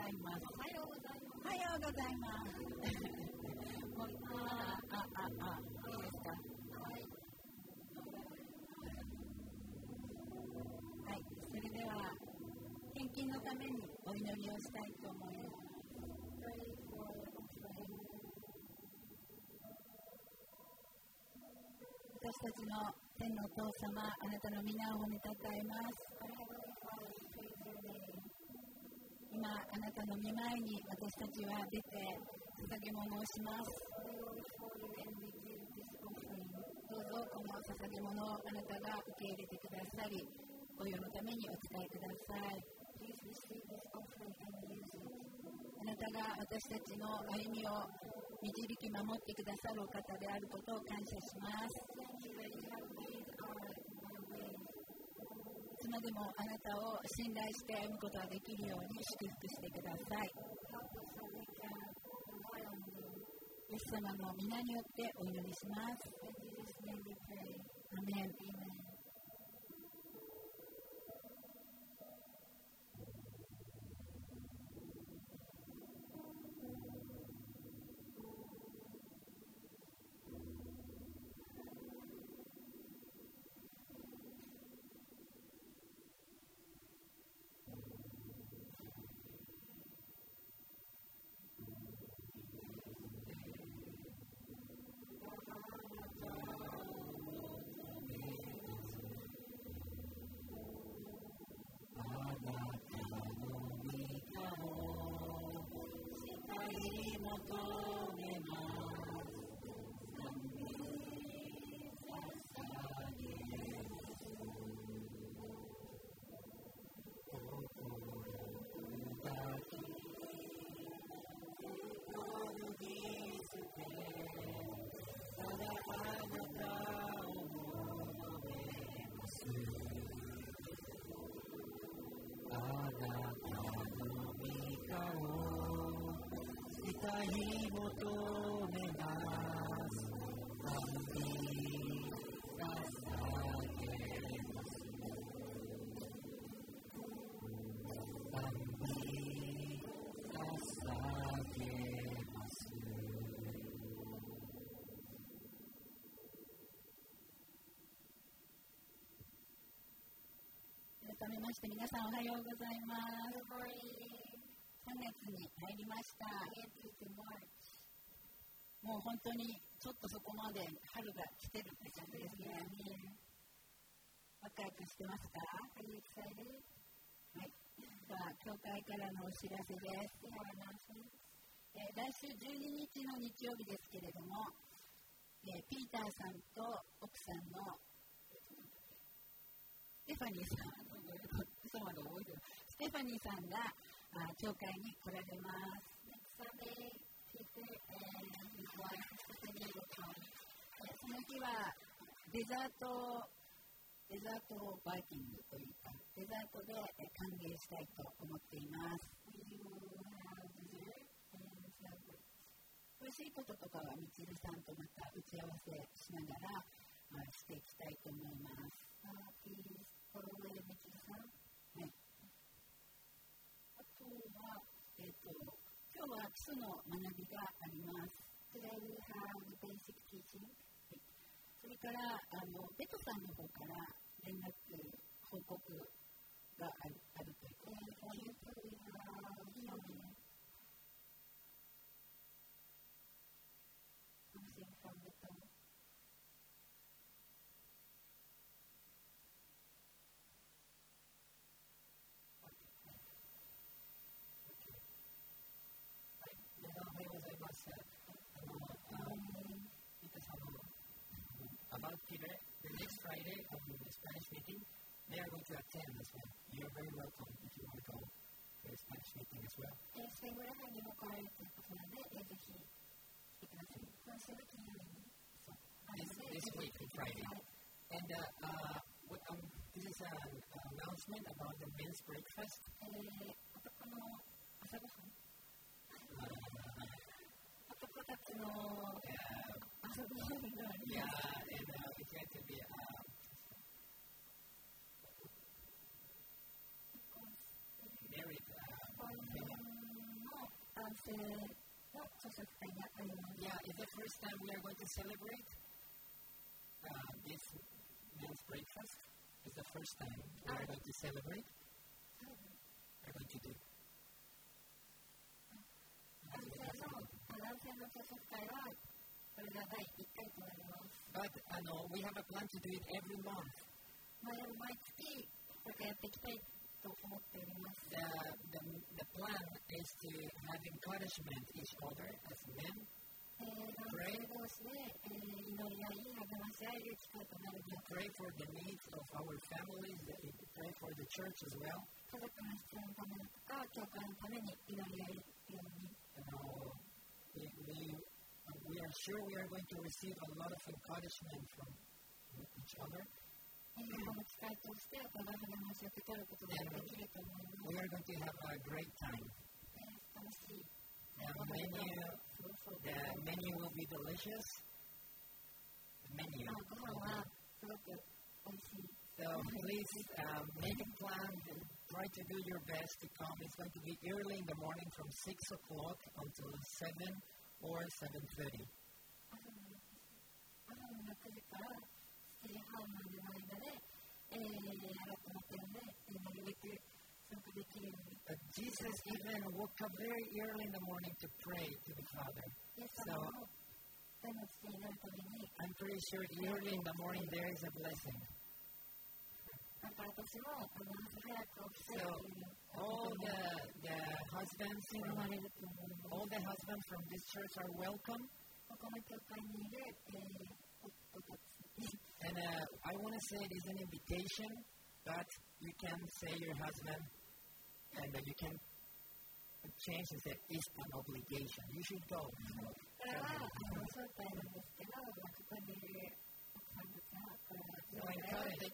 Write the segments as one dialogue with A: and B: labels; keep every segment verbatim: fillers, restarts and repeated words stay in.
A: ざいます。
B: おはようございます。
A: おはようございます。もうああああいいですか。
B: はい。
A: はい。それでは献金のためにお祈りをしたいと思います。私たちの天のお父様、あなたの皆を褒めたたえます。今、あなたの御前に私たちは出て捧げ物をします。どうぞこの捧げ物をあなたが受け入れてくださり、ご用のためにお使いください。あなたが私たちの歩みを導き守ってくださるお方であることを感謝します。いつまでもあなたを信頼して歩むことができるように祝福してください。イエス様の皆によってお祈りします。アメン。改めまして皆さんおはようございます。さんがつに入りました。もう本当にちょっとそこまで春が来てるって感じですね。ワクワクしてますか？はい。では教会からのお知らせです。えー、来週じゅうににちの日曜日ですけれども、えー、ピーターさんと奥さんのステファニーさん、嘘まで覚えてる。ステファニーさんがあ教会に来られます。その日はデザート、デザートバイキングというか、デザートで歓迎したいと思っています。美味しいこととかはみちるさんとまた打ち合わせしながらしていきたいと思います。はい、あとは、えーと、今日は基礎の学びがあります。Today we have the basic teaching. それからあのベトさんの方から連絡報告がある、あるということです。
C: About Peter, the next Friday of the Spanish meeting, they are going to attend as well. You are very welcome if you want to go to the Spanish meeting as well. This, this week on Friday. And uh, uh, what, um, this is an announcement about the men's breakfast. Uh, yeah, and uh, it's going to be uh, married. Uh,
A: 性の朝食会があります。
C: Yeah, it's the first time we are going to celebrate uh, this men's breakfast. It's the first time we are going to celebrate. We are going to do.
A: 男性の男性の朝食会はこれがだいいっかいとなります。
C: But uh, no, we have a plan to do it every month.
A: 毎月これからやっていきたいと思っております。
C: The, the, the plan is to have encouragement each other as men.
A: 男性同士で祈り合い、励まし合える機会となるので
C: Pray for the needs of our families, pray for the church as well.
A: 家族の必要のためとか、教会のために祈り合えるように。
C: You know, we, we, we are sure we are going to receive a lot of encouragement from each other.
A: この機会としてお互い励ましを受け取ることができると思います。
C: We are going to have a great time.
A: 楽しい。
C: The menu, the menu will be delicious. The menu. So please uh, make a plan and try to do your best to come. It's going to be early in the morning from six o'clock until seven or seven thirty. But Jesus even woke up very early in the morning to pray to the Father. So I'm pretty sure early in the morning there is a blessing. So all the, the husbands from, all the husbands from this church are welcome. And uh, I want to say it is an invitation, but you can say your husband, and uh, you can change and say it's an obligation. You should go. So encourage,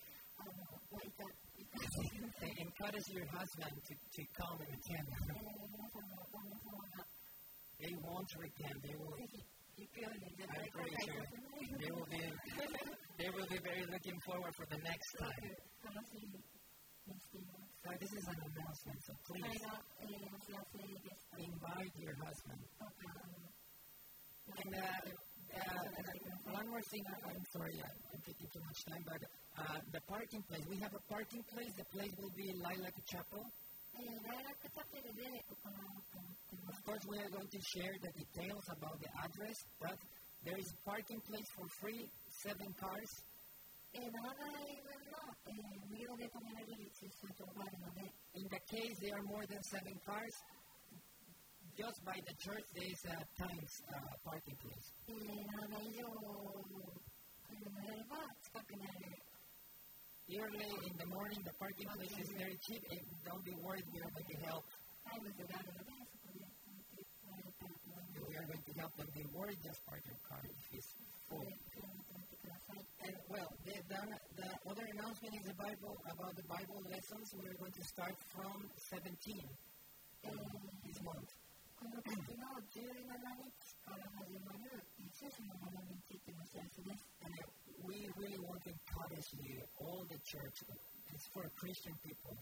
C: encourage your husband to, to come and attend. They won't repent. They will. I'm pretty sure they will be. They will be very looking forward for the next time. So this is an announcement. So please invite your husband. And uh, uh, one more thing. I, I'm sorry, I'm taking too much time, but uh, the parking place. We have a parking place. The place will be Lilac Chapel. Of course, we are going to share the details about the address, but there is a parking place for free, seven cars. In the case there are more than seven cars, just by the church there is a times uh, parking place. Early in the morning, the parking place is very cheap, and don't be worried, we are going to help. We are going to help them. Be worried, just park your car if it's full. And well, the, the, the other announcement is the Bible, about the Bible lessons. We are going to start from seventeen uh, this month. And we really want to encourage you, all the church. It's for Christian people.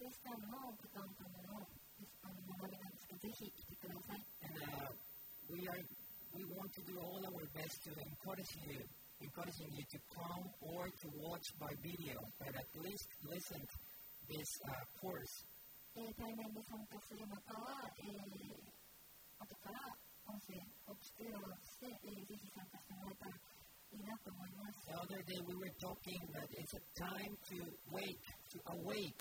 C: And uh, we are we want to do all our best to encourage you, encouraging you to come or to watch by video, but at least listen to this uh, course. The other day we were talking that it's a time to wake, to awake.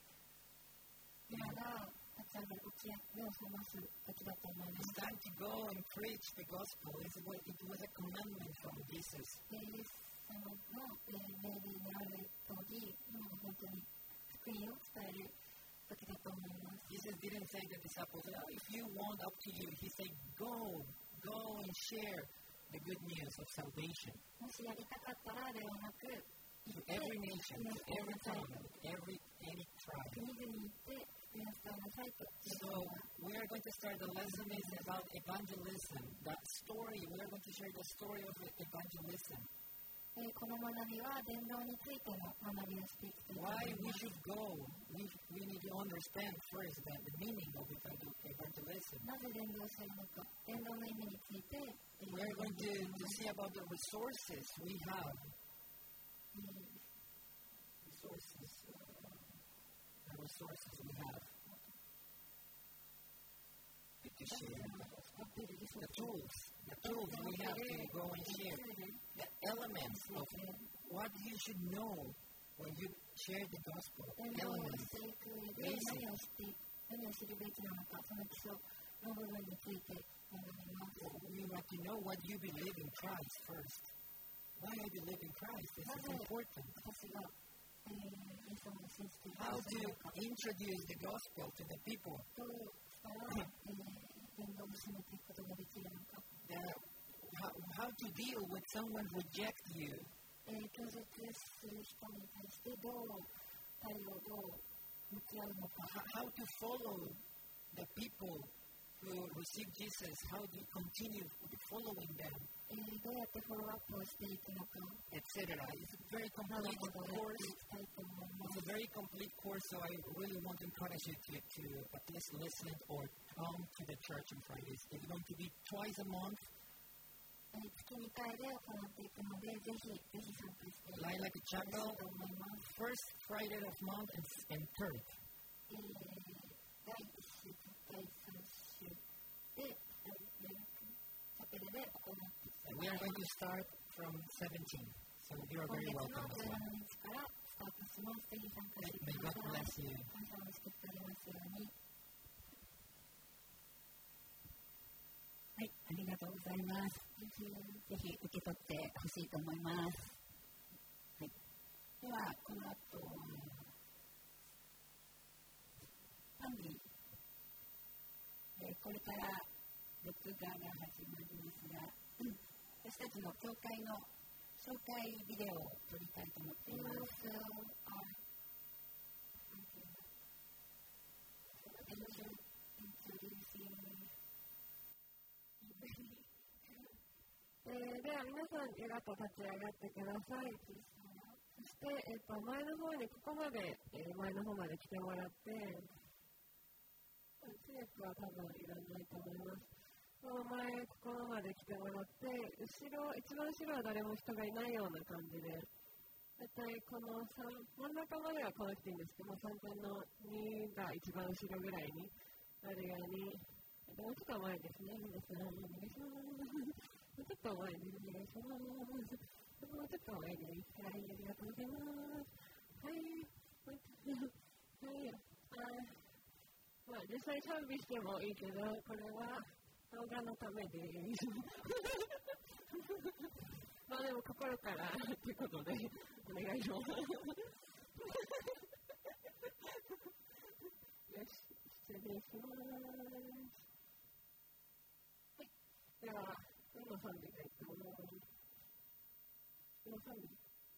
C: It's time to go and preach the gospel. It was, it was a commandment from Jesus. Jesus didn't say to the disciples, oh, if you want, up to you. He said, go, go and share the good news of salvation. To every nation, to every tongue, every any tribe. So we are going to start the lesson is about evangelism. That story, we are going to share the story of evangelism.
A: えー、この学びは伝道についての学びをしていきたいと思
C: Why
A: い
C: we
A: ます。
C: should go? We, we need to understand first that the meaning of evangelism.
A: なぜ伝道するのか、伝道の意味について、えー、
C: We are going to, to see about the resources we have. Resources, uh, the resources we have to share. The tools, the tools we have to go and share. The elements of what you should know when you share the gospel.
A: 伝道を
C: Elements.
A: していく上で何をして何を知るべきなのか、その基礎の部分について学びます。
C: We want to know what you believe in Christ first. Why I believe in Christ. This is important.
A: 私が、えー、イエス様を信じている
C: How
A: か
C: to introduce the gospel to the people.
A: どうしたら、えー、伝道を進めていくことができるのか、
C: The, how, how to deal with someone reject you.
A: えー、拒絶する人に対してどう対応、どう向き合うのか、
C: How, how to follow the people who receive Jesus. How to continue following them,
A: えー、どうやってフォローアップをしていくのか、
C: et cetera. It's a very
A: など
C: complete
A: などやっ
C: course.
A: ていきたいと思いま
C: It's
A: す。
C: a very complete course, so I really want to encourage you to, to at least listen or come to the church on Fridays. It's going to be twice a month.
A: えー、月にかいで行っていくので、ぜひぜひ参加していただ
C: Lilac
A: き
C: Chapel,
A: たいと思います。
C: first Friday of month and, and third.
A: えー、だいいっ週とだいさん週で、大学チャペルで行っていきたいと思
C: We
A: い
C: are
A: ま
C: going
A: す。
C: to start from seventeen, so you are
A: 今
C: very
A: 月の
C: welcome as
A: じゅうな
C: well.
A: なにちからスタートします。ぜひ参加して
C: May
A: くだ
C: God
A: さい。
C: bless you.
A: 感謝をしてくれますように。はい、ありがとうございます。ぜひ受け取ってほしいと思います。はい、では、この後、パンに、えー、これから録画が始まりますが、私たちの教会の紹介ビデオを撮りたいと思っています。
B: えー、では皆さん、よかったら立ち上がってください。そして、えー、と前の方にここまで、えー、前の方まで来てもらって、通訳は多分いらないと思います。この前、ここまで来てもらって、後ろ、一番後ろは誰も人がいないような感じで、大体このさん、真ん中までは来なくていいんですけど、さんぶんのにが一番後ろぐらいになるように、もうちょっと前ですね、皆さん、お願いします。もうちょっと前にお願いします。もうちょっと前に、はい、ありがとうございます。はい、はい、あまあ、実際賛美してもいいけど、これは動画のためです。まあでも心からということで、お願いします。よし、失礼します。はい、では、どの賛美がいいと思う？どの賛美？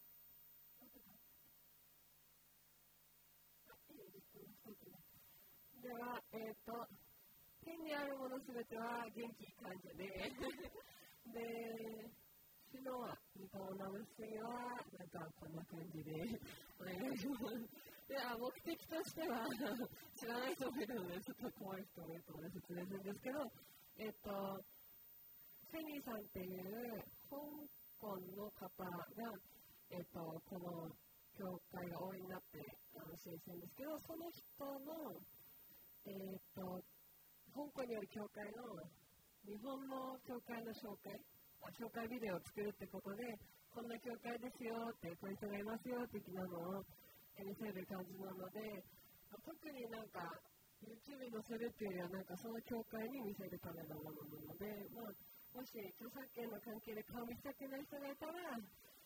B: では、えっ、ー、と、天にあるものすべては元気感謝で、で、主の御顔の結びは、なんかこんな感じで、お願いします。で、あ、目的としては、知らない人もいるので、ちょっと怖い人もいるので説明するんですけど、えっ、ー、と、フェニーさんっていう香港の方が、えー、とこの教会が応援になってあの支援してるんですけど、その人の、えー、と香港にある教会の日本の教会の紹介、紹介ビデオを作るってことで、こんな教会ですよって、こういう人がいますよ的なのを見せる感じなので、特になんか YouTube に載せるっていうよりは、なんかその教会に見せるためのものなので、まあもし著作権の関係で顔見したくない人がいたら、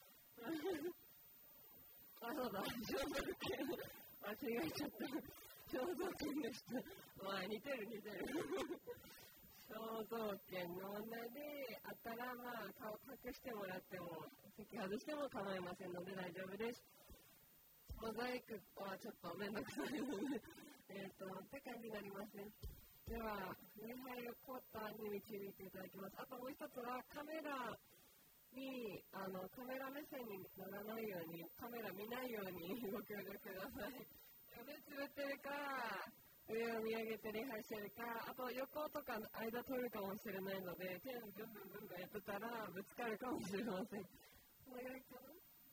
B: あ、そうだ、肖像権、間違えちゃった。肖像権でした。まあ、似てる似てる。肖像権の問題であったら、まあ、顔隠してもらっても、席外しても構いませんので大丈夫です。モザイクはちょっとめんどくさいので、えっと、って感じになりますね。では、礼拝をコーターに導いていただきます。あともう一つはカメラにあのカメラ目線にならないように、カメラ見ないようにご協力ください。目つぶってるか、上を見上げて礼拝してるか、あと横とかの間取るかもしれないので、手をブンブンブンブンやってたらぶつかるかもしれません。お願いかな。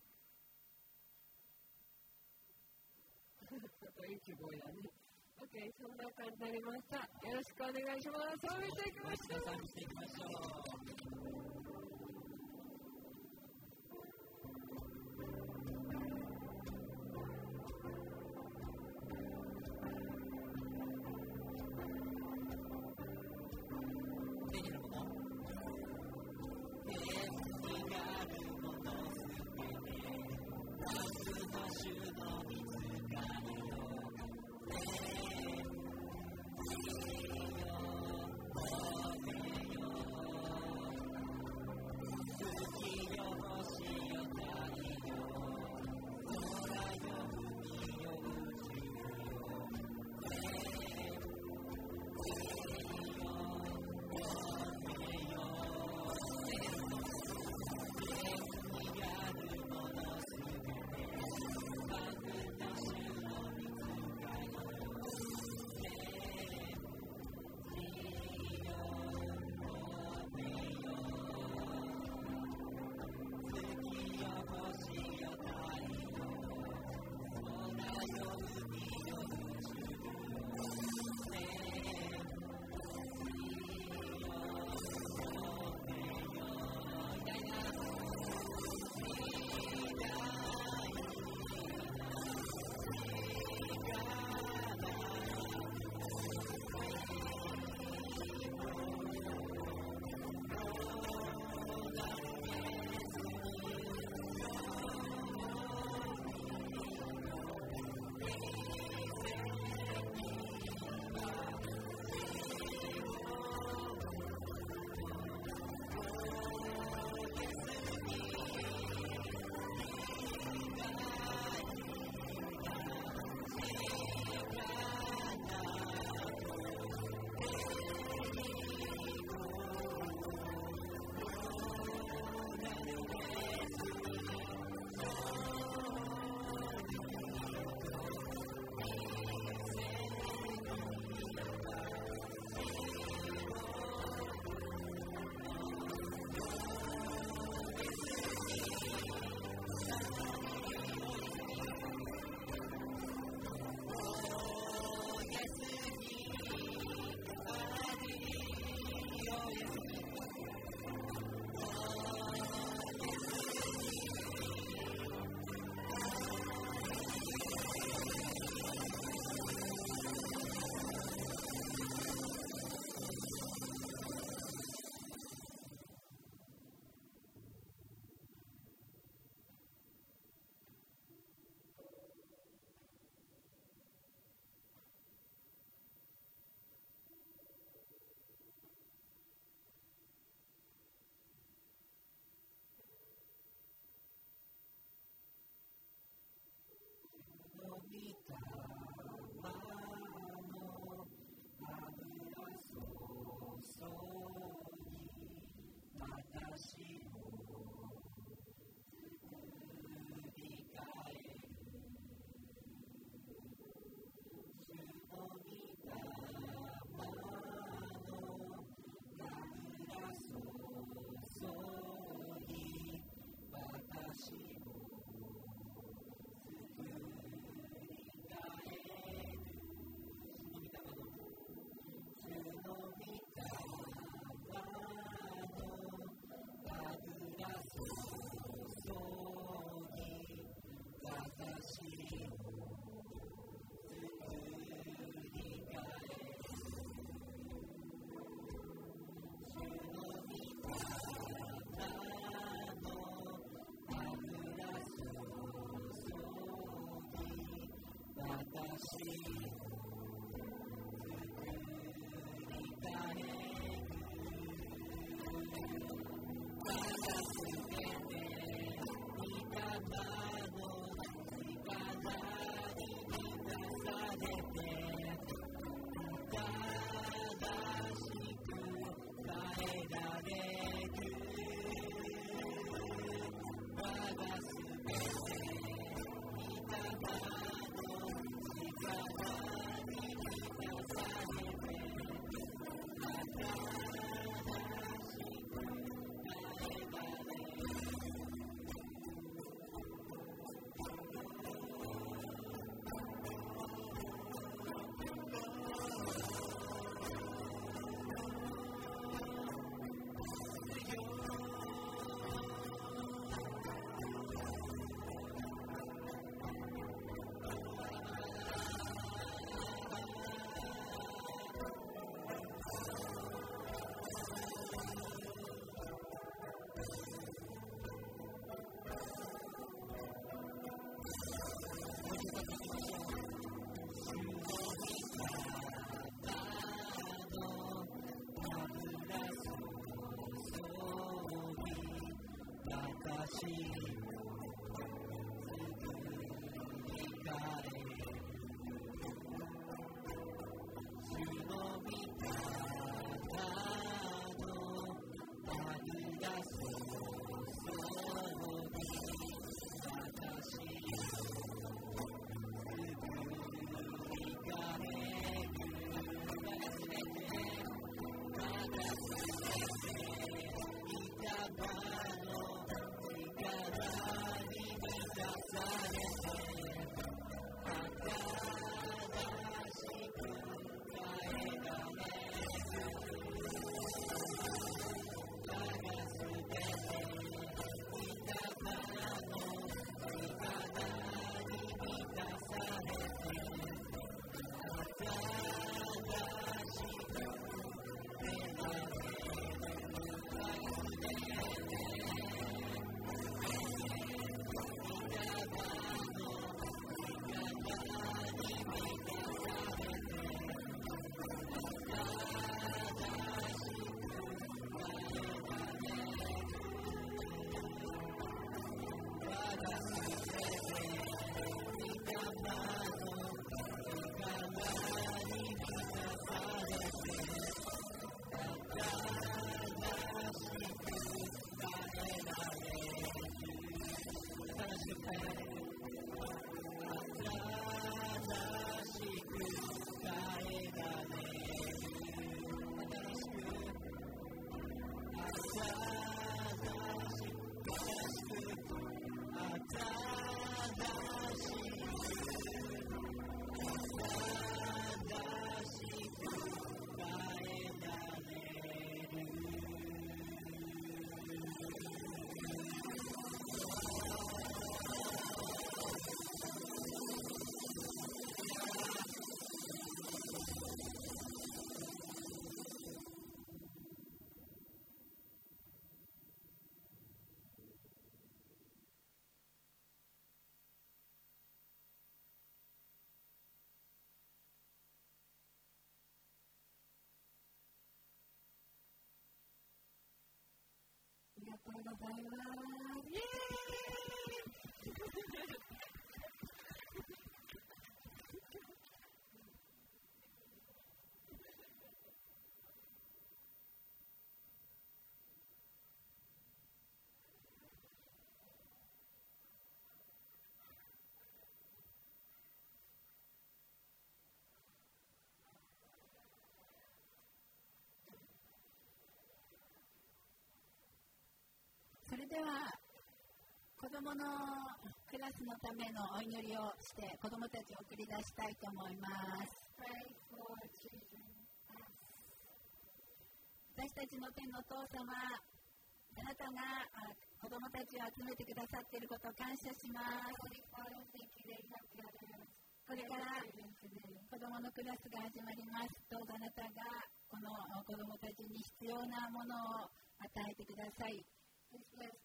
B: ちょっといい希望やね。OK、そんな感じになりました。よろしくお願いします。賛美していきましょう。
C: 賛美していきましょう。
A: ざいます。イエーイそれでは子どものクラスのためのお祈りをして子どもたちを送り出したいと思います。私たちの天のお父様、あなたが子どもたちを集めてくださっていることを感謝します。これから子どものクラスが始まります。どうぞあなたがこの子どもたちに必要なものを与えてください。す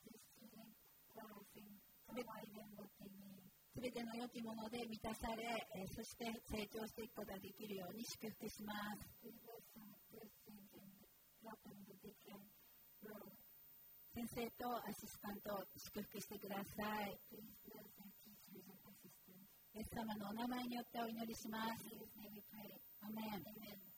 A: べての良きもので満たされ、そして成長していくことができるように祝福します。先生とアシスタントを祝福してください。イエス様のお名前によってお祈りします。アメン。